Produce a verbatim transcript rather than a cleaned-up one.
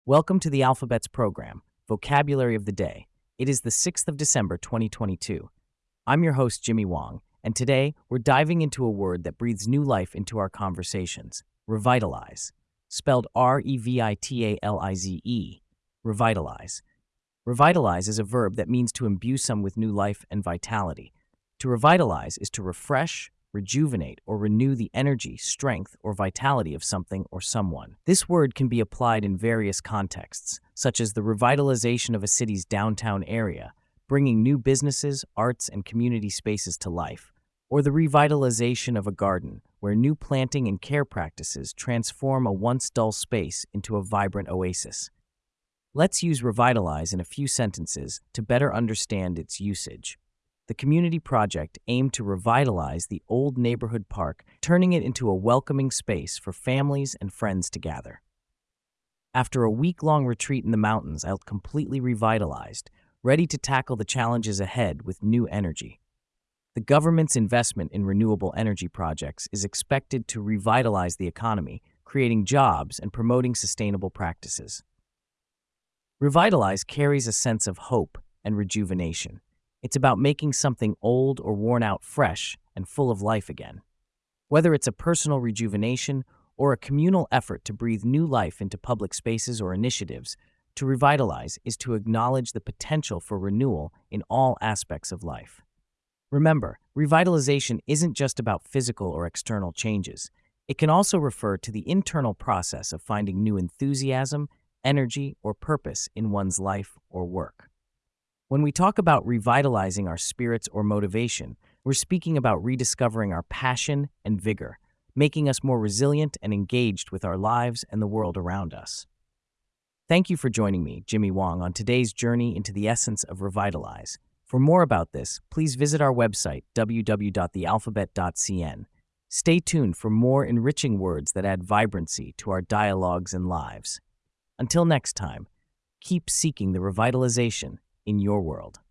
Welcome to the Alphabets program, Vocabulary of the Day. It is the sixth of December, twenty twenty-two. I'm your host, Jimmy Wong, and today we're diving into a word that breathes new life into our conversations, revitalize, spelled R E V I T A L I Z E, revitalize. Revitalize is a verb that means to imbue some with new life and vitality. To revitalize is to refresh, rejuvenate, or renew the energy, strength, or vitality of something or someone. This word can be applied in various contexts, such as the revitalization of a city's downtown area, bringing new businesses, arts, and community spaces to life, or the revitalization of a garden, where new planting and care practices transform a once dull space into a vibrant oasis. Let's use revitalize in a few sentences to better understand its usage. The community project aimed to revitalize the old neighborhood park, turning it into a welcoming space for families and friends to gather. After a week-long retreat in the mountains, I felt completely revitalized, ready to tackle the challenges ahead with new energy. The government's investment in renewable energy projects is expected to revitalize the economy, creating jobs and promoting sustainable practices. Revitalize carries a sense of hope and rejuvenation. It's about making something old or worn out fresh and full of life again. Whether it's a personal rejuvenation or a communal effort to breathe new life into public spaces or initiatives, to revitalize is to acknowledge the potential for renewal in all aspects of life. Remember, revitalization isn't just about physical or external changes. It can also refer to the internal process of finding new enthusiasm, energy, or purpose in one's life or work. When we talk about revitalizing our spirits or motivation, we're speaking about rediscovering our passion and vigor, making us more resilient and engaged with our lives and the world around us. Thank you for joining me, Jimmy Wong, on today's journey into the essence of revitalize. For more about this, please visit our website, w w w dot the alphabet dot c n. Stay tuned for more enriching words that add vibrancy to our dialogues and lives. Until next time, keep seeking the revitalization in your world.